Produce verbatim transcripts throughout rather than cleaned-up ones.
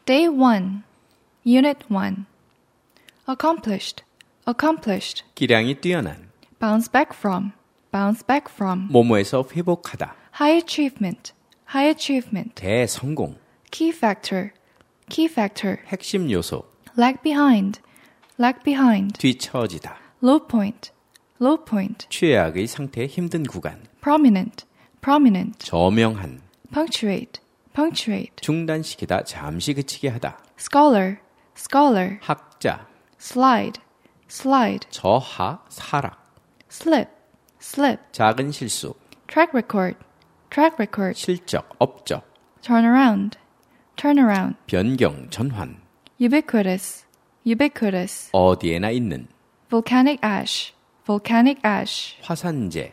Day one, Unit one. Accomplished, accomplished. 기량이 뛰어난. Bounce back from, bounce back from. 뭐뭐에서 회복하다. High achievement, high achievement. 대성공. Key factor, key factor. 핵심 요소. Lag behind, lag behind. 뒤처지다. Low point, low point. 최악의 상태 힘든 구간. Prominent, prominent. 저명한. Punctuate, punctuate. 중단시키다 잠시 그치게 하다. Scholar, scholar. 학자. Slide, slide. 저하 사락. Slip, slip. 작은 실수. Track record, track record. 실적 업적. Turn around, turn around. 변경 전환. Ubiquitous, ubiquitous. 어디에나 있는. Volcanic ash, volcanic ash. 화산재.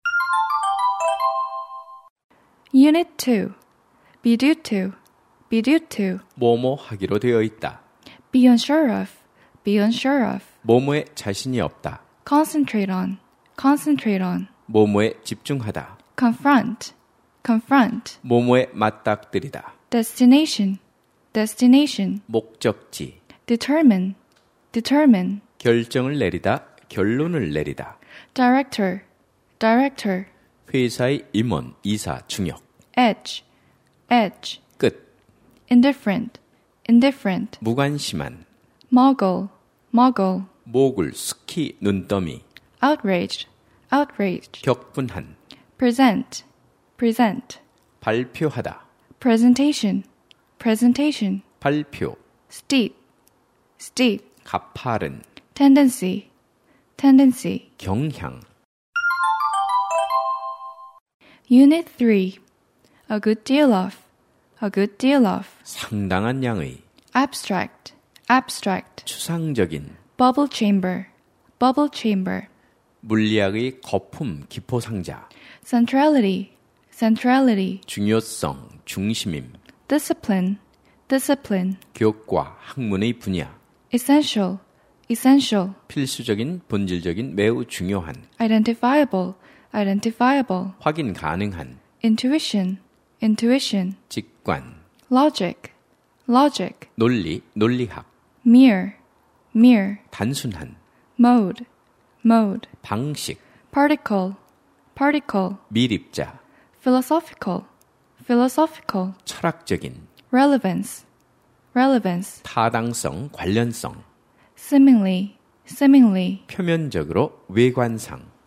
Unit two. Be due to, be due to. 뭐뭐 하기로 되어 있다. Be unsure of, be unsure of. 뭐뭐에 자신이 없다. Concentrate on, concentrate on. 뭐뭐에 집중하다. Confront, confront. 뭐뭐에 맞닥뜨리다. Destination, destination. 목적지. Determine, determine. 결정을 내리다. 결론을 내리다. Director, director. 회사의 임원, 이사, 중역. Edge, edge. 끝. Indifferent, indifferent. 무관심한. Mogul, mogul. 모굴, 스키, 눈더미. Outraged, outraged. 격분한. Present, present. 발표하다. Presentation, presentation. 발표. Steep, steep. 가파른. Tendency, tendency. 경향. Unit three. A good deal of, a good deal of. 상당한 양의. Abstract, abstract. 추상적인. Bubble chamber, bubble chamber. 물리학의 거품, 기포상자. Centrality, centrality. 중요성, 중심임. Discipline, discipline. 교과, 학문의 분야. Essential, essential. 필수적인, 본질적인, 매우 중요한. Identifiable, identifiable. 확인 가능한. Intuition, intuition. 직관. Logic, logic. 논리, 논리학. Mere, mere. 단순한. Mode, mode. 방식. Particle, particle. 미립자. Philosophical, philosophical. 철학적인. Relevance, relevance. 타당성, 관련성. Seemingly, seemingly. 표면적으로, 외관상.